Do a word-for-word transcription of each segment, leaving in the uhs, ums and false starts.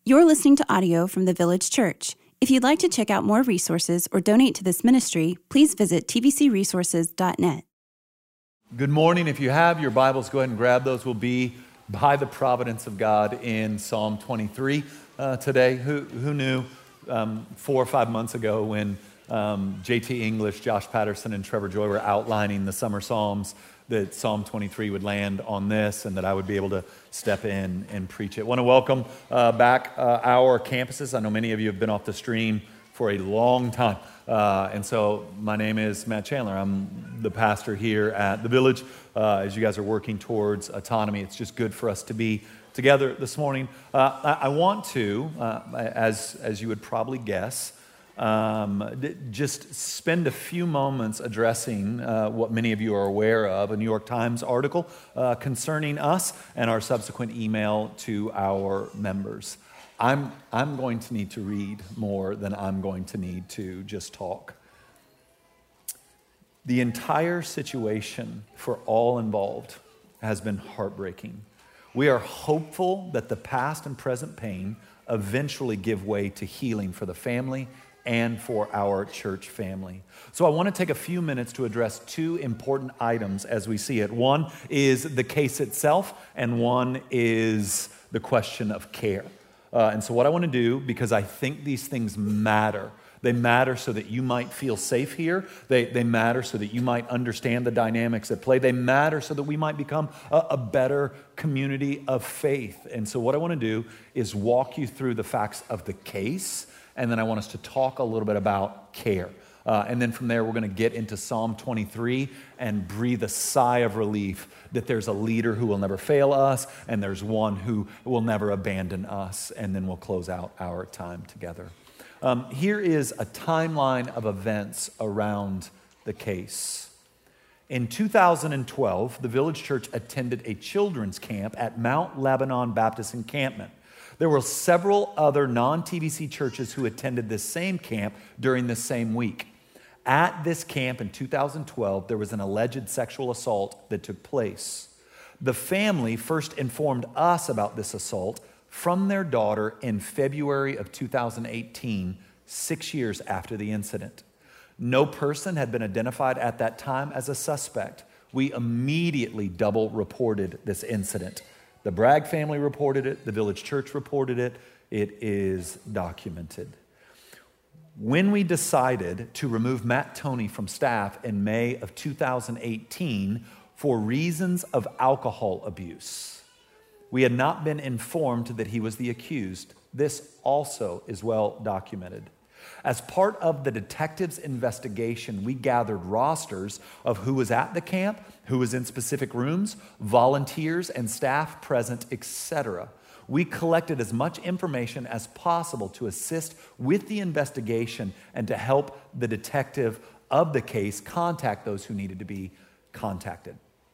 You're listening to audio from the Village Church. If you'd like to check out more resources or donate to this ministry, please visit t v c resources dot net. Good morning. If you have your Bibles, go ahead and grab those. We'll be by the providence of God in Psalm twenty-three uh, today. Who, who knew um, four or five months ago when um, J T English, Josh Patterson, and Trevor Joy were outlining the summer Psalms that Psalm twenty-three would land on this and that I would be able to step in and preach it. I want to welcome uh, back uh, our campuses. I know many of you have been off the stream for a long time. Uh, and so my name is Matt Chandler. I'm the pastor here at the Village. Uh, as you guys are working towards autonomy, it's just good for us to be together this morning. Uh, I, I want to, uh, as, as you would probably guess, Um, just spend a few moments addressing uh, what many of you are aware of, a New York Times article uh, concerning us and our subsequent email to our members. I'm, I'm going to need to read more than I'm going to need to just talk. The entire situation for all involved has been heartbreaking. We are hopeful that the past and present pain eventually give way to healing for the family and for our church family. So I want to take a few minutes to address two important items as we see it. One is the case itself, and one is the question of care. Uh, and so what I want to do, because I think these things matter, they matter so that you might feel safe here. They, they matter so that you might understand the dynamics at play. They matter so that we might become a, a better community of faith. And so what I want to do is walk you through the facts of the case, and then I want us to talk a little bit about care. Uh, and then from there, we're going to get into Psalm twenty-three and breathe a sigh of relief that there's a leader who will never fail us, and there's one who will never abandon us. And then we'll close out our time together. Um, here is a timeline of events around the case. In two thousand twelve, the Village Church attended a children's camp at Mount Lebanon Baptist Encampment. There were several other non-T V C churches who attended this same camp during this same week. At this camp in two thousand twelve, there was an alleged sexual assault that took place. The family first informed us about this assault from their daughter in February of two thousand eighteen, six years after the incident. No person had been identified at that time as a suspect. We immediately double reported this incident. The Bragg family reported it. The Village Church reported it. It is documented. When we decided to remove Matt Toney from staff in May of two thousand eighteen for reasons of alcohol abuse, we had not been informed that he was the accused. This also is well documented. As part of the detectives' investigation, we gathered rosters of who was at the camp, who was in specific rooms, volunteers and staff present, et cetera. We collected as much information as possible to assist with the investigation and to help the detective of the case contact those who needed to be contacted.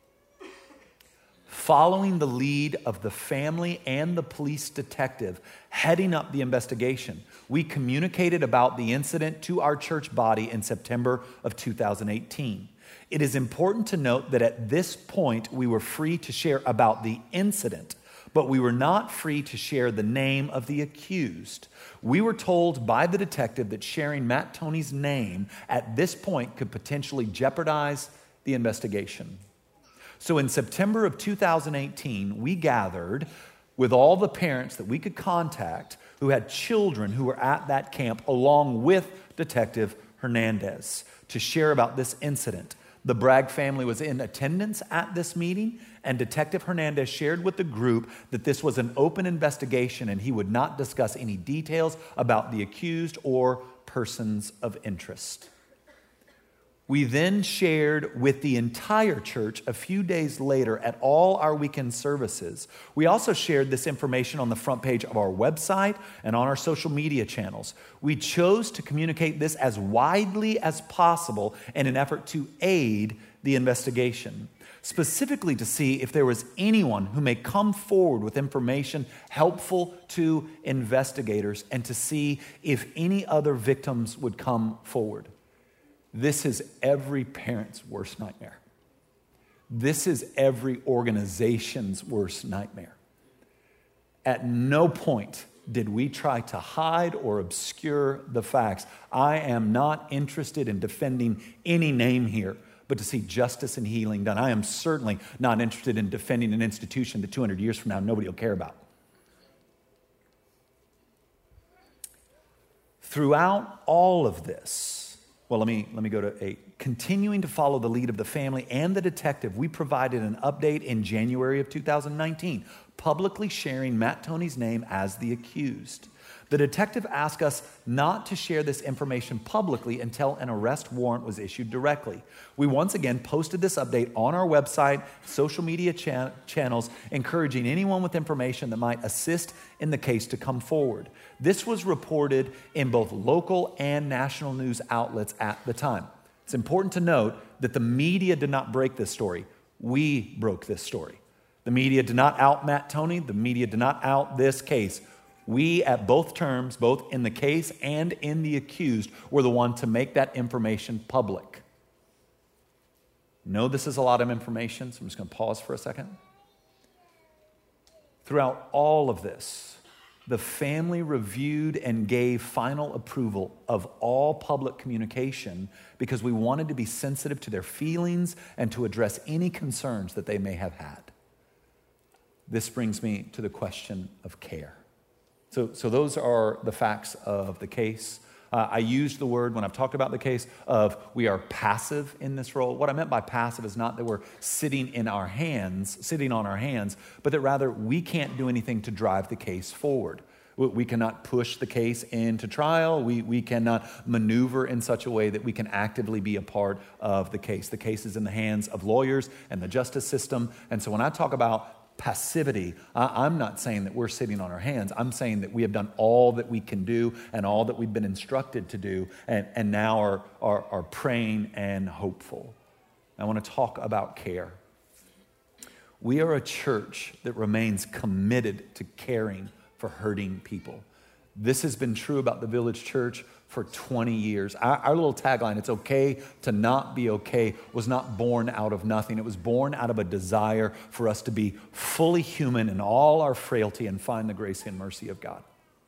Following the lead of the family and the police detective heading up the investigation, we communicated about the incident to our church body in September of two thousand eighteen. It is important to note that at this point, we were free to share about the incident, but we were not free to share the name of the accused. We were told by the detective that sharing Matt Toney's name at this point could potentially jeopardize the investigation. So in September of two thousand eighteen, we gathered with all the parents that we could contact who had children who were at that camp, along with Detective Hernandez, to share about this incident. The Bragg family was in attendance at this meeting, and Detective Hernandez shared with the group that this was an open investigation and he would not discuss any details about the accused or persons of interest. We then shared with the entire church a few days later at all our weekend services. We also shared this information on the front page of our website and on our social media channels. We chose to communicate this as widely as possible in an effort to aid the investigation, specifically to see if there was anyone who may come forward with information helpful to investigators and to see if any other victims would come forward. This is every parent's worst nightmare. This is every organization's worst nightmare. At no point did we try to hide or obscure the facts? I am not interested in defending any name here, but to see justice and healing done. I am certainly not interested in defending an institution that two hundred years from now nobody will care about. Throughout all of this, well, let me, let me go to eight. Continuing to follow the lead of the family and the detective, we provided an update in January of two thousand nineteen, publicly sharing Matt Toney's name as the accused. The detective asked us not to share this information publicly until an arrest warrant was issued directly. We once again posted this update on our website, social media cha- channels, encouraging anyone with information that might assist in the case to come forward. This was reported in both local and national news outlets at the time. It's important to note that the media did not break this story. We broke this story. The media did not out Matt Toney. The media did not out this case. We, at both terms, both in the case and in the accused, were the one to make that information public. Know this is a lot of information, so I'm just going to pause for a second. Throughout all of this, the family reviewed and gave final approval of all public communication because we wanted to be sensitive to their feelings and to address any concerns that they may have had. This brings me to the question of care. So, so those are the facts of the case. Uh, I used the word when I've talked about the case of we are passive in this role. What I meant by passive is not that we're sitting in our hands, sitting on our hands, but that rather we can't do anything to drive the case forward. We, we cannot push the case into trial. We, we cannot maneuver in such a way that we can actively be a part of the case. The case is in the hands of lawyers and the justice system. And so when I talk about passivity, I'm not saying that we're sitting on our hands. I'm saying that we have done all that we can do and all that we've been instructed to do, and, and now are, are, are praying and hopeful. I want to talk about care. We are a church that remains committed to caring for hurting people. This has been true about the Village Church for twenty years. Our, our little tagline, "It's okay to not be okay," was not born out of nothing. It was born out of a desire for us to be fully human in all our frailty and find the grace and mercy of God.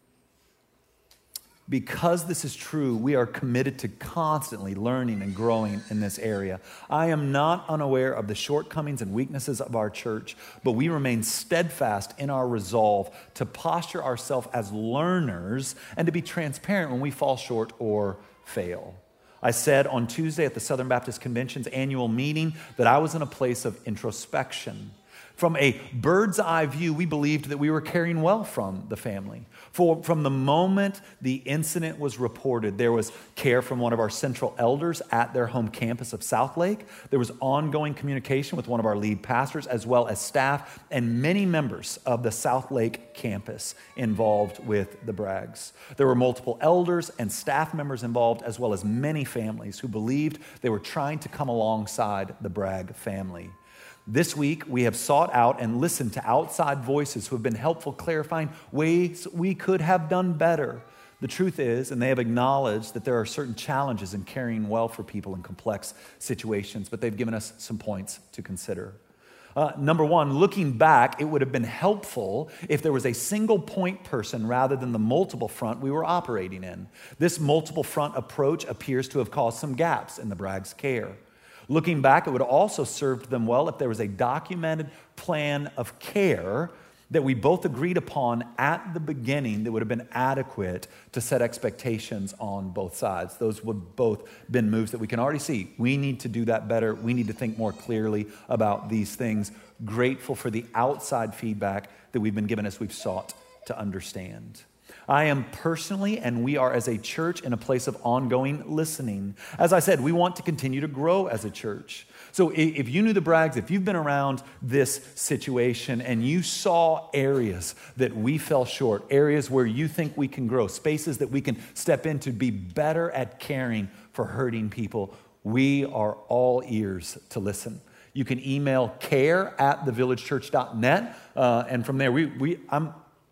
Because this is true, we are committed to constantly learning and growing in this area. I am not unaware of the shortcomings and weaknesses of our church, but we remain steadfast in our resolve to posture ourselves as learners and to be transparent when we fall short or fail. I said on Tuesday at the Southern Baptist Convention's annual meeting that I was in a place of introspection. From a bird's eye view, we believed that we were caring well from the family. For, from the moment the incident was reported, there was care from one of our central elders at their home campus of Southlake. There was ongoing communication with one of our lead pastors, as well as staff and many members of the Southlake campus involved with the Braggs. There were multiple elders and staff members involved, as well as many families who believed they were trying to come alongside the Bragg family. This week, we have sought out and listened to outside voices who have been helpful clarifying ways we could have done better. The truth is, and they have acknowledged that there are certain challenges in caring well for people in complex situations, but they've given us some points to consider. Uh, number one, looking back, it would have been helpful if there was a single point person rather than the multiple front we were operating in. This multiple front approach appears to have caused some gaps in the Bragg's care. Looking back, it would also serve them well if there was a documented plan of care that we both agreed upon at the beginning that would have been adequate to set expectations on both sides. Those would both been moves that we can already see. We need to do that better. We need to think more clearly about these things. Grateful for the outside feedback that we've been given as we've sought to understand. I am personally, and we are as a church, in a place of ongoing listening. As I said, we want to continue to grow as a church. So if you knew the Braggs, if you've been around this situation and you saw areas that we fell short, areas where you think we can grow, spaces that we can step into to be better at caring for hurting people, we are all ears to listen. You can email care at the village church dot net, uh, and from there, we we I'm.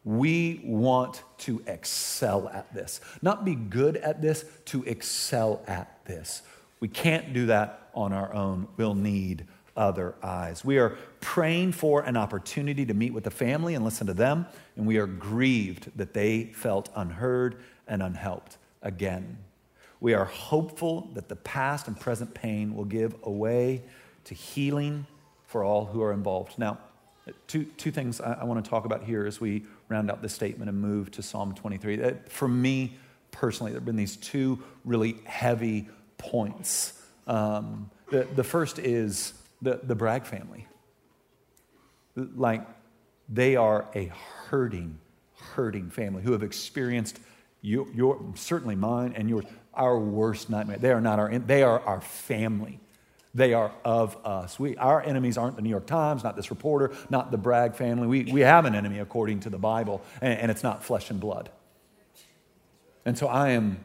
We want to excel at this. Not be good at this, to excel at this. We can't do that on our own. We'll need other eyes. We are praying for an opportunity to meet with the family and listen to them, and we are grieved that they felt unheard and unhelped again. We are hopeful that the past and present pain will give a way to healing for all who are involved. Now, two, two things I, I want to talk about here as we round out this statement and move to Psalm twenty-three. That, for me personally, there have been these two really heavy points. Um, the, the first is the, the Bragg family. Like, they are a hurting, hurting family who have experienced your, your certainly mine and yours, our worst nightmare. They are not our, they are our family. They are of us. We, our enemies aren't the New York Times, not this reporter, not the Bragg family. We, we have an enemy according to the Bible, and, and it's not flesh and blood. And so I am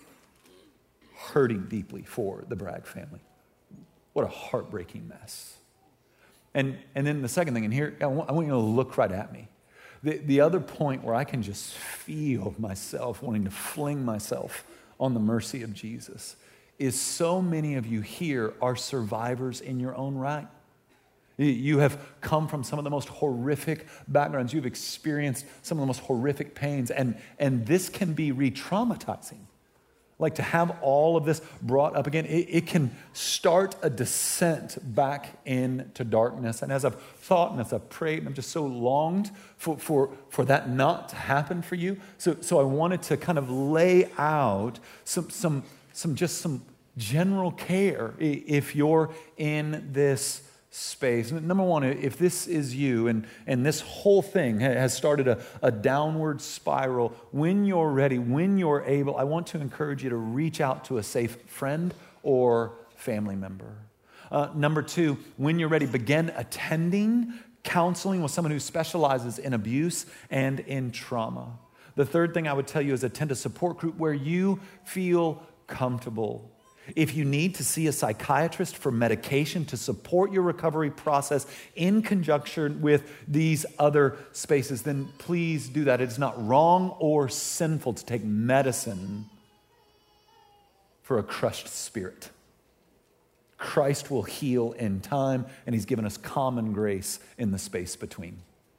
hurting deeply for the Bragg family. What a heartbreaking mess. And, and then the second thing, and here, I want, I want you to look right at me. The, the other point where I can just feel myself wanting to fling myself on the mercy of Jesus is so many of you here are survivors in your own right. You have come from some of the most horrific backgrounds. You've experienced some of the most horrific pains, and, and this can be re-traumatizing. Like, to have all of this brought up again, it, it can start a descent back into darkness. And as I've thought and as I've prayed, and I've just so longed for, for, for that not to happen for you. So, so I wanted to kind of lay out some, some, some just some general care if you're in this space. Number one, if this is you and, and this whole thing has started a, a downward spiral, when you're ready, when you're able, I want to encourage you to reach out to a safe friend or family member. Uh, number two, when you're ready, begin attending counseling with someone who specializes in abuse and in trauma. The third thing I would tell you is attend a support group where you feel comfortable. If you need to see a psychiatrist for medication to support your recovery process in conjunction with these other spaces, then please do that. It's not wrong or sinful to take medicine for a crushed spirit. Christ will heal in time, and he's given us common grace in the space between.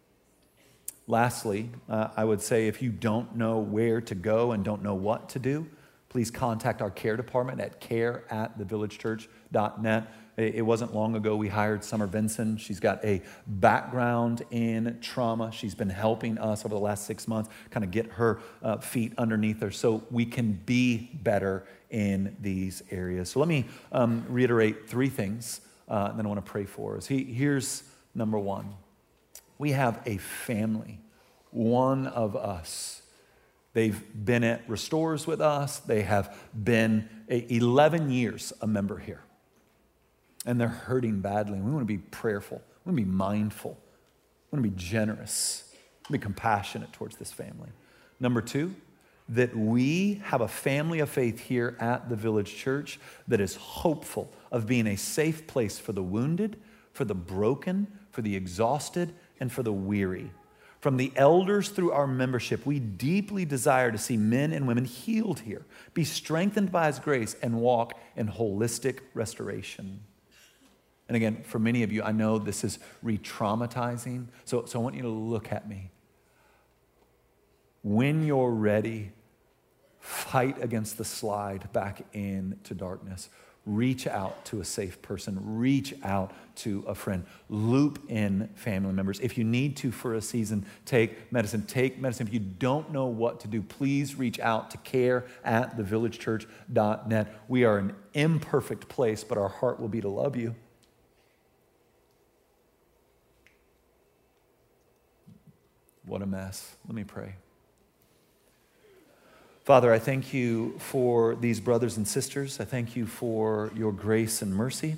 Lastly, uh, I would say if you don't know where to go and don't know what to do, please contact our care department at care at the village church dot net. It wasn't long ago we hired Summer Benson. She's got a background in trauma. She's been helping us over the last six months kind of get her uh, feet underneath her so we can be better in these areas. So let me um, reiterate three things, uh, and then I want to pray for us. He, here's number one. We have a family, one of us. They've been at Restores with us. They have been eleven years a member here. And they're hurting badly. We want to be prayerful. We want to be mindful. We want to be generous. Be compassionate towards this family. Number two, that we have a family of faith here at the Village Church that is hopeful of being a safe place for the wounded, for the broken, for the exhausted, and for the weary. From the elders through our membership, we deeply desire to see men and women healed here, be strengthened by his grace, and walk in holistic restoration. And again, for many of you, I know this is re-traumatizing, so, so I want you to look at me. When you're ready, fight against the slide back into darkness. Reach out to a safe person. Reach out to a friend. Loop in family members. If you need to for a season, take medicine. Take medicine. If you don't know what to do, please reach out to care at the village church dot net. We are an imperfect place, but our heart will be to love you. What a mess. Let me pray. Father, I thank you for these brothers and sisters. I thank you for your grace and mercy.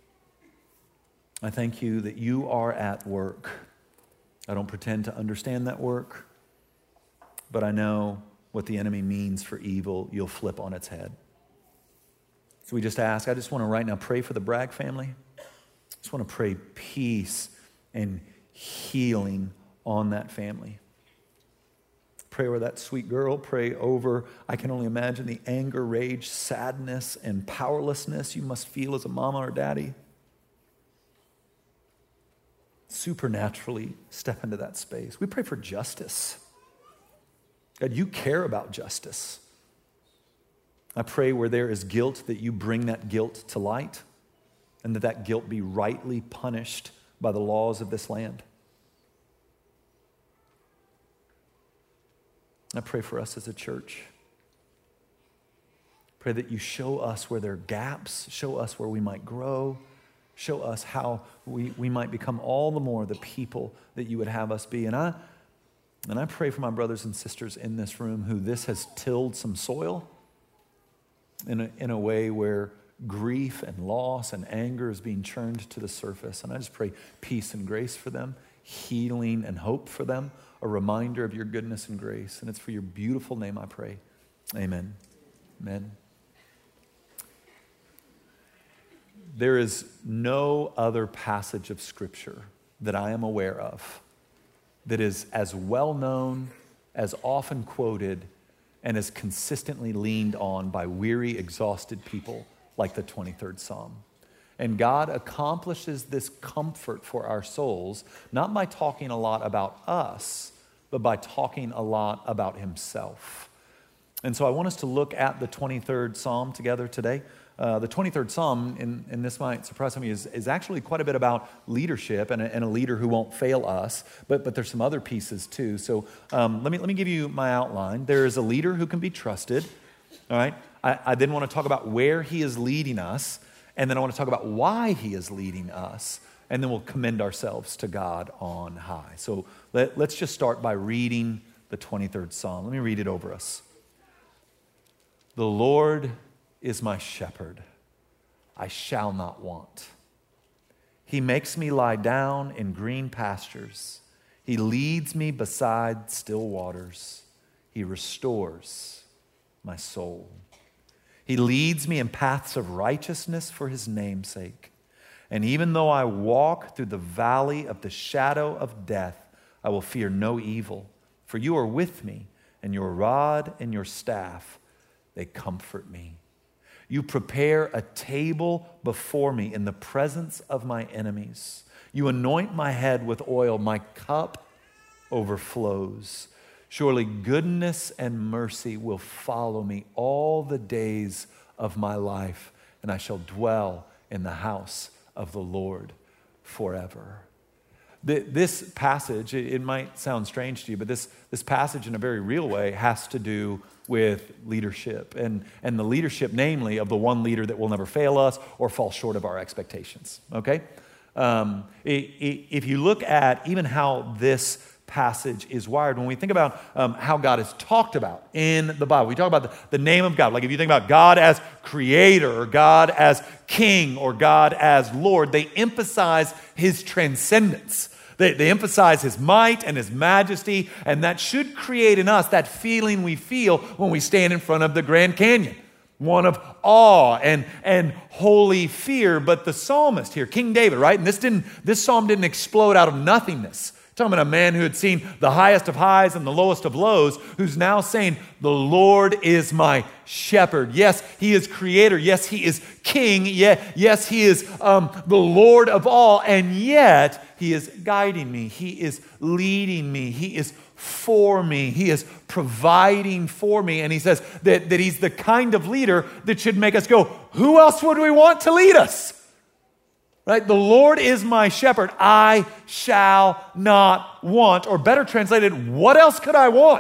I thank you that you are at work. I don't pretend to understand that work, but I know what the enemy means for evil, you'll flip on its head. So we just ask, I just want to right now pray for the Bragg family. I just want to pray peace and healing on that family. Pray over that sweet girl. Pray over, I can only imagine the anger, rage, sadness, and powerlessness you must feel as a mama or daddy. supernaturally step into that space. We pray for justice. God, you care about justice. I pray where there is guilt that you bring that guilt to light and that that guilt be rightly punished by the laws of this land. I pray for us as a church. Pray that you show us where there are gaps, show us where we might grow, show us how we, we might become all the more the people that you would have us be. And I, and I pray for my brothers and sisters in this room who this has tilled some soil in a, in a way where grief and loss and anger is being churned to the surface. And I just pray peace and grace for them, healing and hope for them, a reminder of your goodness and grace. And it's for your beautiful name I pray. Amen. Amen. There is no other passage of Scripture that I am aware of that is as well known, as often quoted, and as consistently leaned on by weary, exhausted people like the twenty-third Psalm. And God accomplishes this comfort for our souls, not by talking a lot about us, but by talking a lot about himself. And so I want us to look at the twenty-third Psalm together today. Uh, the twenty-third Psalm, and, and this might surprise some of you, is, is actually quite a bit about leadership and a, and a leader who won't fail us, but, but there's some other pieces too. So um, let me, let me give you my outline. There is a leader who can be trusted, all right? I, I then want to talk about where he is leading us, and then I want to talk about why he is leading us, and then we'll commend ourselves to God on high. So let, let's just start by reading the twenty-third Psalm. Let me read it over us. The Lord is my shepherd, I shall not want. He makes me lie down in green pastures. He leads me beside still waters. He restores my soul. He leads me in paths of righteousness for his name's sake. And even though I walk through the valley of the shadow of death, I will fear no evil, for you are with me, and your rod and your staff, they comfort me. You prepare a table before me in the presence of my enemies. You anoint my head with oil. My cup overflows. Surely goodness and mercy will follow me all the days of my life, and I shall dwell in the house of the Lord forever. This passage, it might sound strange to you, but this, this passage in a very real way has to do with leadership, and, and the leadership, namely, of the one leader that will never fail us or fall short of our expectations, okay? Um, it, it, if you look at even how this passage is wired, when we think about um, how God is talked about in the Bible, we talk about the, the name of God. Like if you think about God as creator, or God as king, or God as Lord, they emphasize his transcendence. They, they emphasize his might and his majesty, and that should create in us that feeling we feel when we stand in front of the Grand Canyon, one of awe and, and holy fear. But the psalmist here, King David, right? And this didn't this psalm didn't explode out of nothingness. Talking about a man who had seen the highest of highs and the lowest of lows, who's now saying, the Lord is my shepherd. Yes, he is creator. Yes, he is king. Yeah, yes, he is um, the Lord of all. And yet, he is guiding me. He is leading me. He is for me. He is providing for me. And he says that, that he's the kind of leader that should make us go, who else would we want to lead us? Right? The Lord is my shepherd. I shall not want. Or better translated, what else could I want?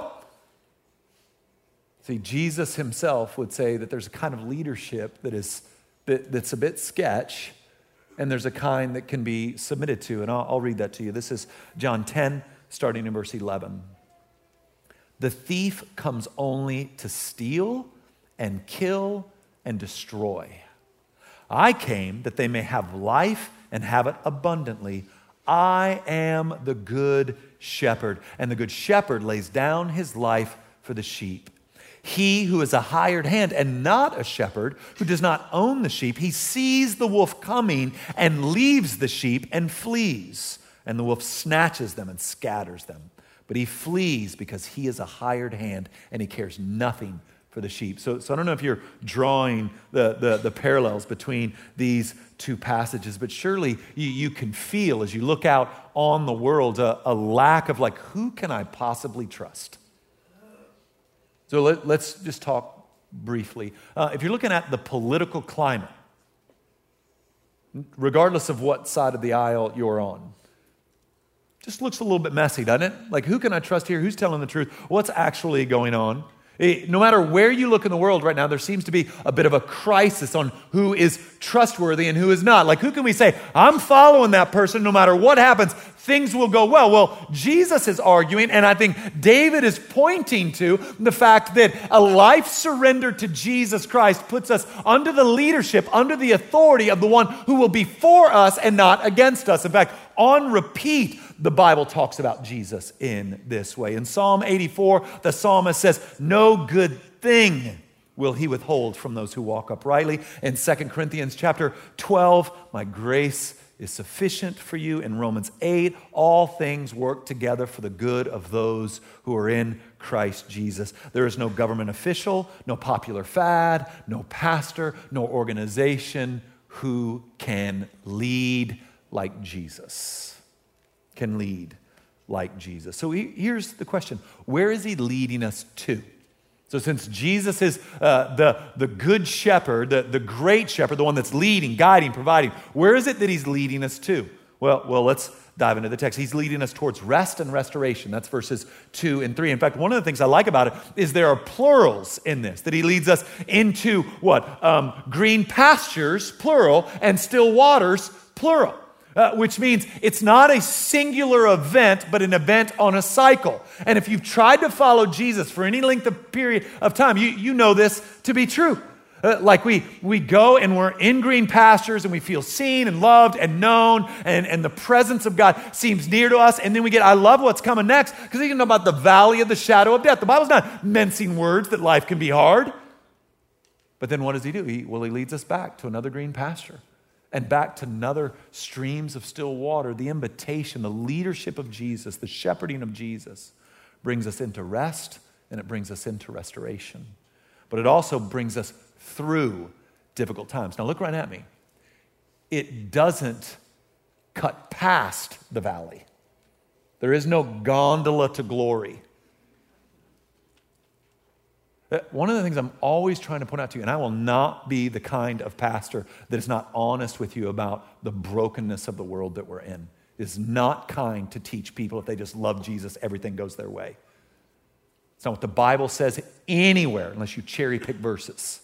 See, Jesus himself would say that there's a kind of leadership that is that, that's a bit sketch, and there's a kind that can be submitted to. And I'll, I'll read that to you. This is John ten, starting in verse eleven. The thief comes only to steal and kill and destroy. I came that they may have life and have it abundantly. I am the good shepherd, and the good shepherd lays down his life for the sheep. He who is a hired hand and not a shepherd, who does not own the sheep, he sees the wolf coming and leaves the sheep and flees. And the wolf snatches them and scatters them. But he flees because he is a hired hand and he cares nothing for for the sheep. So, so I don't know if you're drawing the, the, the parallels between these two passages, but surely you, you can feel as you look out on the world a, a lack of like, who can I possibly trust? So let, let's just talk briefly. Uh, if you're looking at the political climate, regardless of what side of the aisle you're on, just looks a little bit messy, doesn't it? Like, who can I trust here? Who's telling the truth? What's actually going on? It, no matter where you look in the world right now, there seems to be a bit of a crisis on who is trustworthy and who is not. Like, who can we say, I'm following that person no matter what happens, things will go well? Well, Jesus is arguing, and I think David is pointing to the fact that a life surrendered to Jesus Christ puts us under the leadership, under the authority of the one who will be for us and not against us. In fact, on repeat, the Bible talks about Jesus in this way. In Psalm eighty-four, the psalmist says, no good thing will he withhold from those who walk uprightly. In Second Corinthians chapter twelve, my grace is sufficient for you. In Romans eight, all things work together for the good of those who are in Christ Jesus. There is no government official, no popular fad, no pastor, no organization who can lead like Jesus. Can lead like Jesus. So he, here's the question. Where is he leading us to? So since Jesus is uh, the, the good shepherd, the, the great shepherd, the one that's leading, guiding, providing, where is it that he's leading us to? Well, well, let's dive into the text. He's leading us towards rest and restoration. That's verses two and three. In fact, one of the things I like about it is there are plurals in this, that he leads us into what? Um, green pastures, plural, and still waters, plural. Uh, which means it's not a singular event, but an event on a cycle. And if you've tried to follow Jesus for any length of period of time, you, you know this to be true. Uh, like we we go and we're in green pastures and we feel seen and loved and known and, and the presence of God seems near to us. And then we get, I love what's coming next, because you know about the valley of the shadow of death. The Bible's not mincing words that life can be hard. But then what does he do? He, well, he leads us back to another green pasture. And back to another streams of still water. The invitation, the leadership of Jesus, the shepherding of Jesus brings us into rest, and it brings us into restoration. But it also brings us through difficult times. Now look right at me. It doesn't cut past the valley. There is no gondola to glory. One of the things I'm always trying to point out to you, and I will not be the kind of pastor that is not honest with you about the brokenness of the world that we're in. It is not kind to teach people if they just love Jesus, everything goes their way. It's not what the Bible says anywhere unless you cherry pick verses.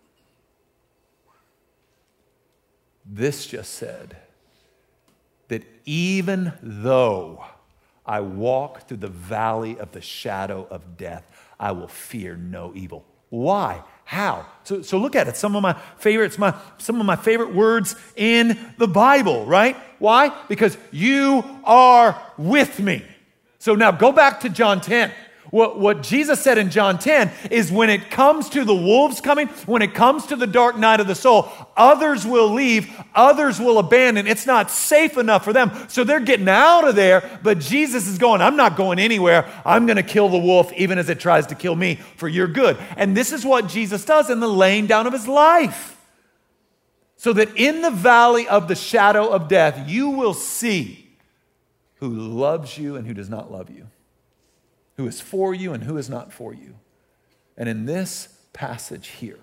This just said that even though I walk through the valley of the shadow of death, I will fear no evil. Why? How? So, so look at it. Some of my favorites, my some of my favorite words in the Bible, right? Why? Because you are with me. So now go back to John ten. What, what Jesus said in John ten is when it comes to the wolves coming, when it comes to the dark night of the soul, others will leave, others will abandon. It's not safe enough for them. So they're getting out of there, but Jesus is going, I'm not going anywhere. I'm going to kill the wolf even as it tries to kill me for your good. And this is what Jesus does in the laying down of his life. So that in the valley of the shadow of death, you will see who loves you and who does not love you, who is for you and who is not for you. And in this passage here,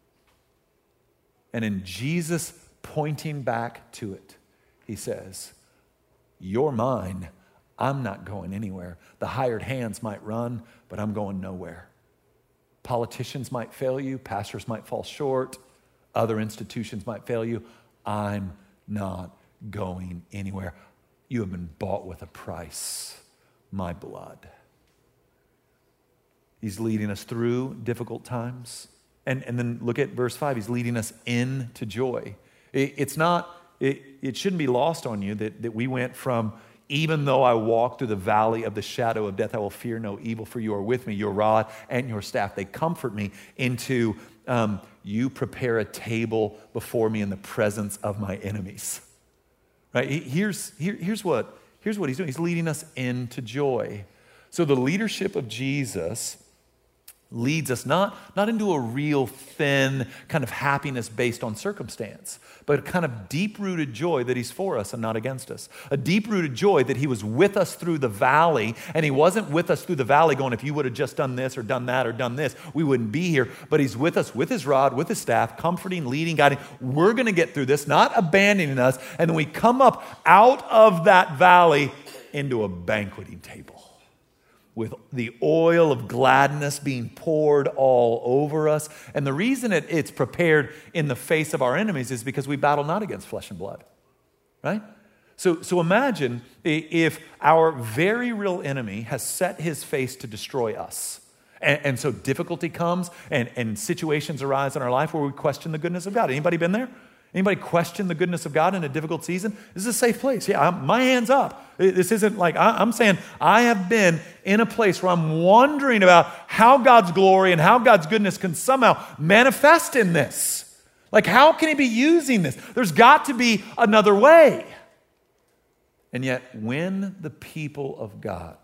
and in Jesus pointing back to it, he says, you're mine. I'm not going anywhere. The hired hands might run, but I'm going nowhere. Politicians might fail you. Pastors might fall short. Other institutions might fail you. I'm not going anywhere. You have been bought with a price, my blood. He's leading us through difficult times. And, and then look at verse five. He's leading us into joy. It, it's not, it, it shouldn't be lost on you that, that we went from, even though I walk through the valley of the shadow of death, I will fear no evil, for you are with me. Your rod and your staff, they comfort me, into um, you prepare a table before me in the presence of my enemies. Right? Here's, here, here's, what, here's what he's doing. He's leading us into joy. So the leadership of Jesus leads us not, not into a real thin kind of happiness based on circumstance, but a kind of deep-rooted joy that he's for us and not against us. A deep-rooted joy that he was with us through the valley, and he wasn't with us through the valley going, if you would have just done this or done that or done this, we wouldn't be here. But he's with us with his rod, with his staff, comforting, leading, guiding. We're going to get through this, not abandoning us. And then we come up out of that valley into a banqueting table, with the oil of gladness being poured all over us. And the reason it, it's prepared in the face of our enemies is because we battle not against flesh and blood, right? So, so imagine if our very real enemy has set his face to destroy us. And, and so difficulty comes and, and situations arise in our life where we question the goodness of God. Anybody been there? Anybody question the goodness of God in a difficult season? This is a safe place. Yeah, I'm, my hand's up. This isn't like, I, I'm saying I have been in a place where I'm wondering about how God's glory and how God's goodness can somehow manifest in this. Like, how can he be using this? There's got to be another way. And yet, when the people of God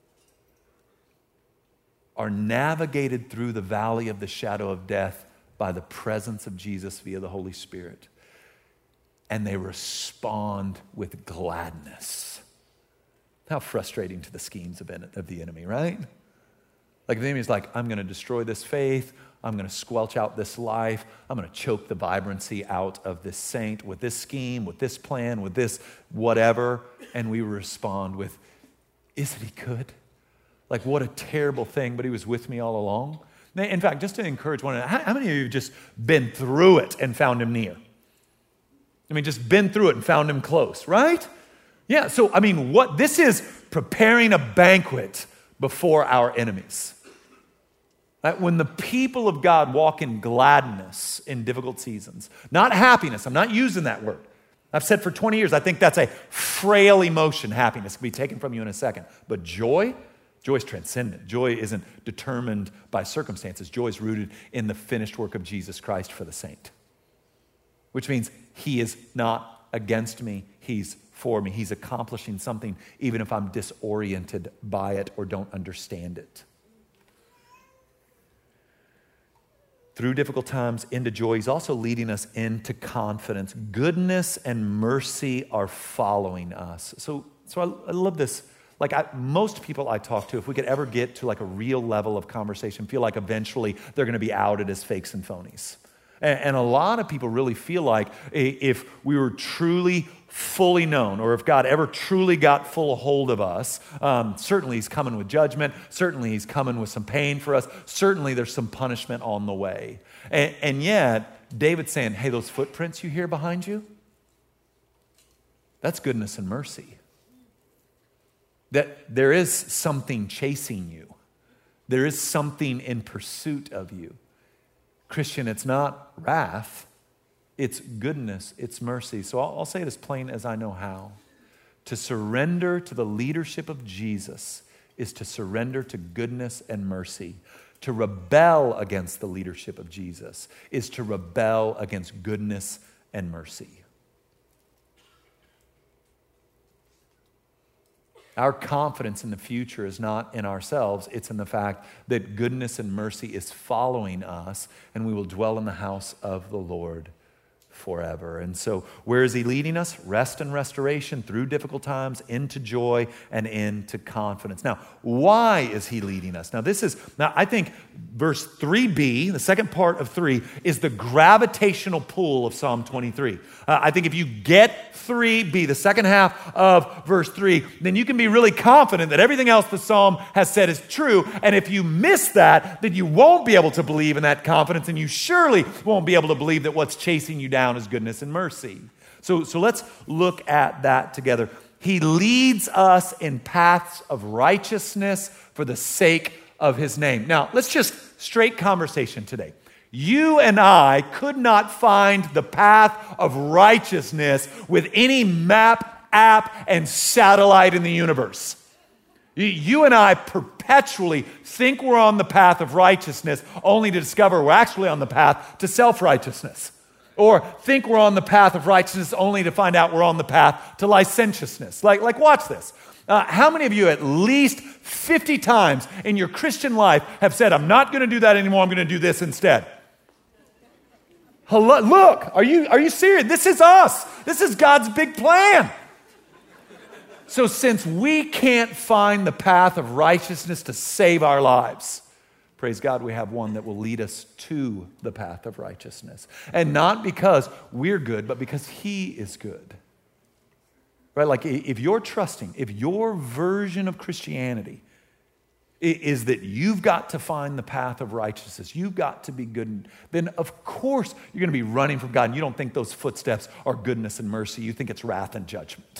are navigated through the valley of the shadow of death by the presence of Jesus via the Holy Spirit, and they respond with gladness. How frustrating to the schemes of, en- of the enemy, right? Like the enemy's like, I'm going to destroy this faith. I'm going to squelch out this life. I'm going to choke the vibrancy out of this saint with this scheme, with this plan, with this whatever. And we respond with, isn't he good? Like, what a terrible thing, but he was with me all along. In fact, just to encourage one another, how, how many of you have just been through it and found him near? I mean, just been through it and found him close, right? Yeah, so, I mean, what this is preparing a banquet before our enemies. Right? When the people of God walk in gladness in difficult seasons, not happiness, I'm not using that word. I've said for twenty years, I think that's a frail emotion. Happiness can be taken from you in a second. But joy, joy is transcendent. Joy isn't determined by circumstances. Joy is rooted in the finished work of Jesus Christ for the saint. Which means he is not against me, he's for me. He's accomplishing something even if I'm disoriented by it or don't understand it. Through difficult times into joy, he's also leading us into confidence. Goodness and mercy are following us. So, so I, I love this. Like I, most people I talk to, if we could ever get to like a real level of conversation, feel like eventually they're going to be outed as fakes and phonies. And, and a lot of people really feel like if we were truly fully known, or if God ever truly got full hold of us, um, certainly he's coming with judgment, certainly he's coming with some pain for us, certainly there's some punishment on the way. And, and yet, David's saying, hey, those footprints you hear behind you, that's goodness and mercy. That there is something chasing you. There is something in pursuit of you. Christian, it's not wrath. It's goodness, it's mercy. So I'll, I'll say it as plain as I know how. To surrender to the leadership of Jesus is to surrender to goodness and mercy. To rebel against the leadership of Jesus is to rebel against goodness and mercy. Our confidence in the future is not in ourselves, it's in the fact that goodness and mercy is following us, and we will dwell in the house of the Lord forever. And so where is he leading us? Rest and restoration through difficult times, into joy and into confidence. Now, why is he leading us? Now, this is, now I think verse three b, the second part of three, is the gravitational pull of Psalm twenty-three. Uh, I think if you get three b, the second half of verse three, then you can be really confident that everything else the Psalm has said is true. And if you miss that, then you won't be able to believe in that confidence, and you surely won't be able to believe that what's chasing you down is goodness and mercy. So, so let's look at that together. He leads us in paths of righteousness for the sake of his name. Now, let's just straight conversation today. You and I could not find the path of righteousness with any map, app, and satellite in the universe. You and I perpetually think we're on the path of righteousness only to discover we're actually on the path to self-righteousness. Or think we're on the path of righteousness only to find out we're on the path to licentiousness. Like, like watch this. Uh, how many of you at least fifty times in your Christian life have said, I'm not going to do that anymore, I'm going to do this instead? Hello, look, are you, are you serious? This is us. This is God's big plan. So since we can't find the path of righteousness to save our lives, praise God, we have one that will lead us to the path of righteousness. And not because we're good, but because He is good. Right? Like if you're trusting, if your version of Christianity is that you've got to find the path of righteousness, you've got to be good, then of course you're going to be running from God, and you don't think those footsteps are goodness and mercy. You think it's wrath and judgment.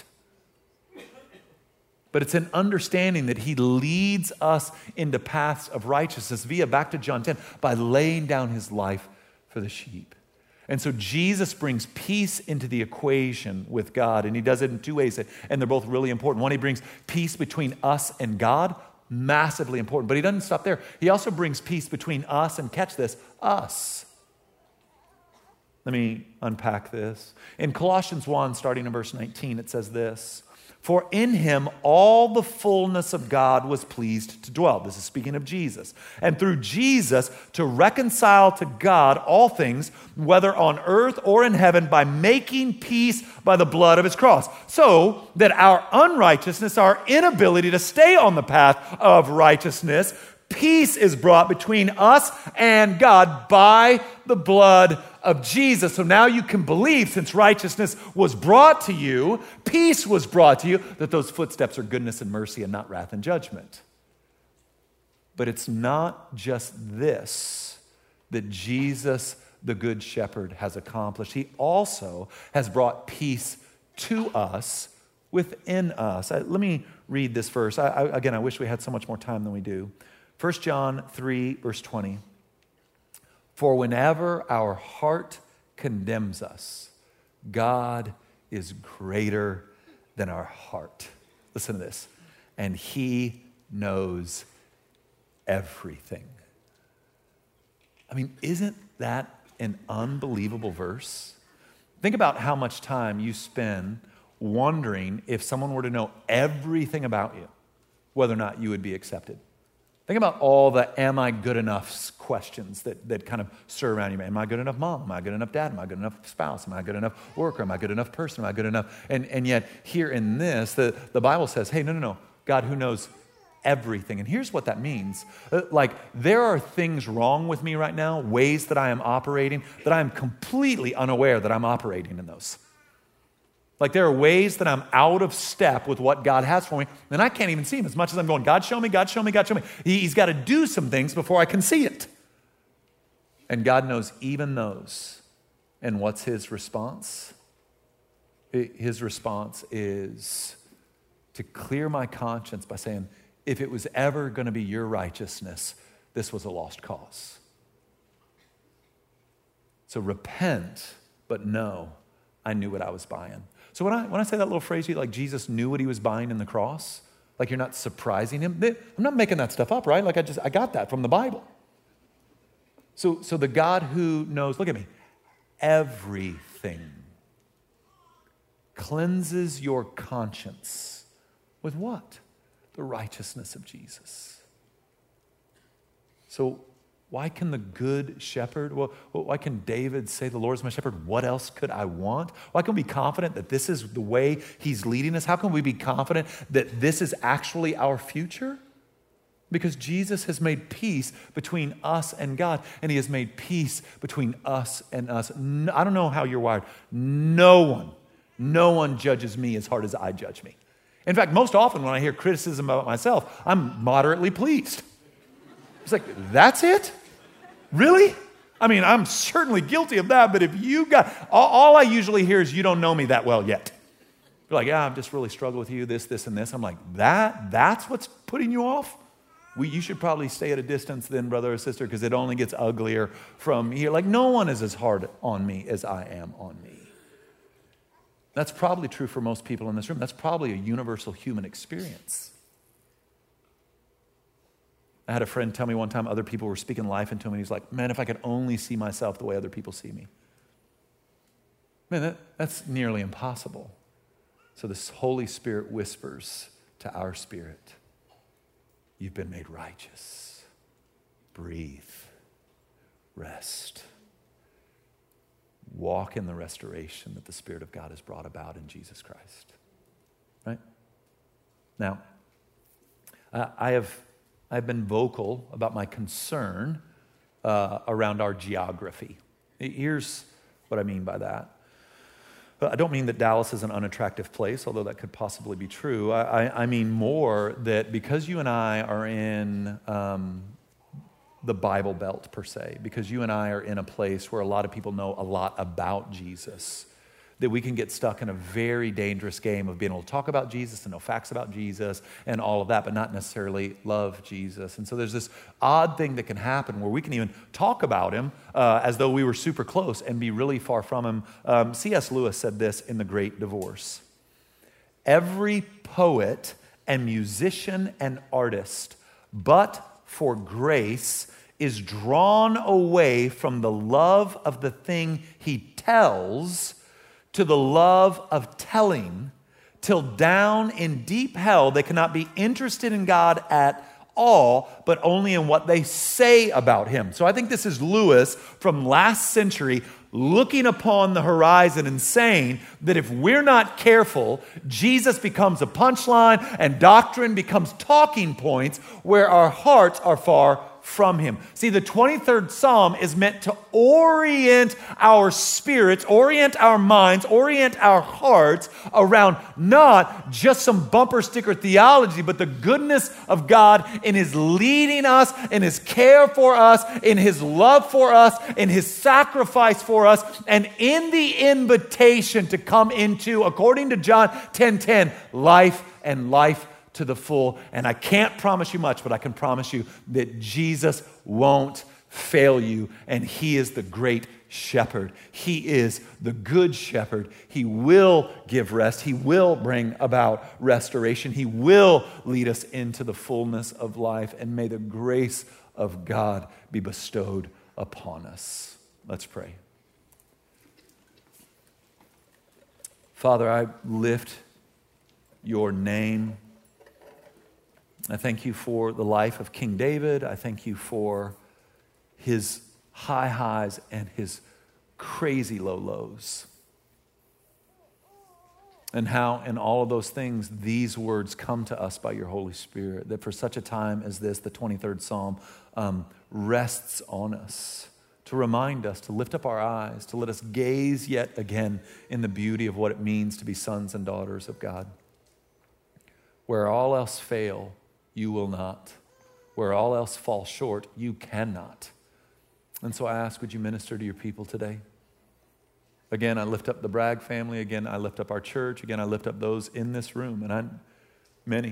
But it's an understanding that He leads us into paths of righteousness via, back to John ten, by laying down His life for the sheep. And so Jesus brings peace into the equation with God, and He does it in two ways, and they're both really important. One, He brings peace between us and God, massively important. But He doesn't stop there. He also brings peace between us and, catch this, us. Let me unpack this. In Colossians one, starting in verse nineteen, it says this, for in Him all the fullness of God was pleased to dwell. This is speaking of Jesus. And through Jesus to reconcile to God all things, whether on earth or in heaven, by making peace by the blood of His cross. So that our unrighteousness, our inability to stay on the path of righteousness, peace is brought between us and God by the blood of Jesus. So now you can believe, since righteousness was brought to you, peace was brought to you, that those footsteps are goodness and mercy and not wrath and judgment. But it's not just this that Jesus, the Good Shepherd, has accomplished. He also has brought peace to us, within us. I, let me read this verse. I, I, again, I wish we had so much more time than we do. First John three, verse twenty. For whenever our heart condemns us, God is greater than our heart. Listen to this. And He knows everything. I mean, isn't that an unbelievable verse? Think about how much time you spend wondering if someone were to know everything about you, whether or not you would be accepted. Think about all the am I good enough questions that, that kind of stir around you. Am I good enough mom? Am I good enough dad? Am I good enough spouse? Am I good enough worker? Am I good enough person? Am I good enough? And, and yet here in this, the, the Bible says, hey, no, no, no. God who knows everything. And here's what that means. Like, there are things wrong with me right now, ways that I am operating, that I am completely unaware that I'm operating in those. Like, there are ways that I'm out of step with what God has for me, and I can't even see them as much as I'm going, God, show me, God, show me, God, show me. He, he's got to do some things before I can see it. And God knows even those. And what's His response? His response is to clear my conscience by saying, if it was ever going to be your righteousness, this was a lost cause. So repent, but know I knew what I was buying. So when I when I say that little phrase, like Jesus knew what He was buying in the cross, like you're not surprising Him. I'm not making that stuff up, right? Like I just I got that from the Bible. So so the God who knows, look at me, everything cleanses your conscience with what? The righteousness of Jesus. So why can the Good Shepherd, well, why can David say, the Lord is my shepherd, what else could I want? Why can we be confident that this is the way He's leading us? How can we be confident that this is actually our future? Because Jesus has made peace between us and God, and He has made peace between us and us. No, I don't know how you're wired. No one, no one judges me as hard as I judge me. In fact, most often when I hear criticism about myself, I'm moderately pleased. It's like, that's it? Really? I mean, I'm certainly guilty of that, but if you got, all, all I usually hear is you don't know me that well yet. You're like, yeah, I've just really struggled with you, this, this, and this. I'm like, that, that's what's putting you off? We, you should probably stay at a distance then, brother or sister, because it only gets uglier from here. Like, no one is as hard on me as I am on me. That's probably true for most people in this room. That's probably a universal human experience. I had a friend tell me one time other people were speaking life into him, and he's like, man, if I could only see myself the way other people see me. Man, that, that's nearly impossible. So this Holy Spirit whispers to our spirit, you've been made righteous. Breathe. Rest. Walk in the restoration that the Spirit of God has brought about in Jesus Christ. Right? Now, I have I've been vocal about my concern uh, around our geography. Here's what I mean by that. I don't mean that Dallas is an unattractive place, although that could possibly be true. I, I mean more that because you and I are in um, the Bible Belt, per se, because you and I are in a place where a lot of people know a lot about Jesus, that we can get stuck in a very dangerous game of being able to talk about Jesus and know facts about Jesus and all of that, but not necessarily love Jesus. And so there's this odd thing that can happen where we can even talk about him uh, as though we were super close and be really far from him. Um, C S Lewis said this in The Great Divorce. Every poet and musician and artist, but for grace, is drawn away from the love of the thing he tells to the love of telling, till down in deep hell they cannot be interested in God at all, but only in what they say about him. So I think this is Lewis from last century looking upon the horizon and saying that if we're not careful, Jesus becomes a punchline and doctrine becomes talking points where our hearts are far from him. See, the twenty-third Psalm is meant to orient our spirits, orient our minds, orient our hearts around not just some bumper sticker theology, but the goodness of God in his leading us, in his care for us, in his love for us, in his sacrifice for us, and in the invitation to come into, according to John ten ten, life and life to the full. And I can't promise you much, but I can promise you that Jesus won't fail you, and he is the great shepherd. He is the good shepherd. He will give rest. He will bring about restoration. He will lead us into the fullness of life, and may the grace of God be bestowed upon us. Let's pray. Father, I lift your name. I thank you for the life of King David. I thank you for his high highs and his crazy low lows. And how in all of those things, these words come to us by your Holy Spirit, that for such a time as this, the twenty-third Psalm um, rests on us to remind us, to lift up our eyes, to let us gaze yet again in the beauty of what it means to be sons and daughters of God. Where all else fail, you will not. Where all else falls short, you cannot. And so I ask, would you minister to your people today? Again, I lift up the Bragg family. Again, I lift up our church. Again, I lift up those in this room, and I, many,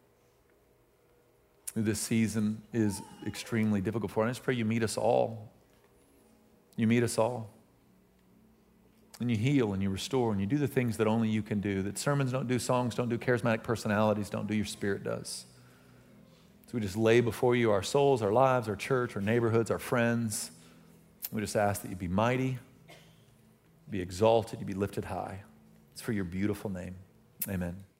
who this season is extremely difficult for. And I just pray you meet us all. You meet us all. And you heal and you restore and you do the things that only you can do, that sermons don't do, songs don't do, charismatic personalities don't do, your Spirit does. So we just lay before you our souls, our lives, our church, our neighborhoods, our friends. We just ask that you be mighty, be exalted, you be lifted high. It's for your beautiful name. Amen.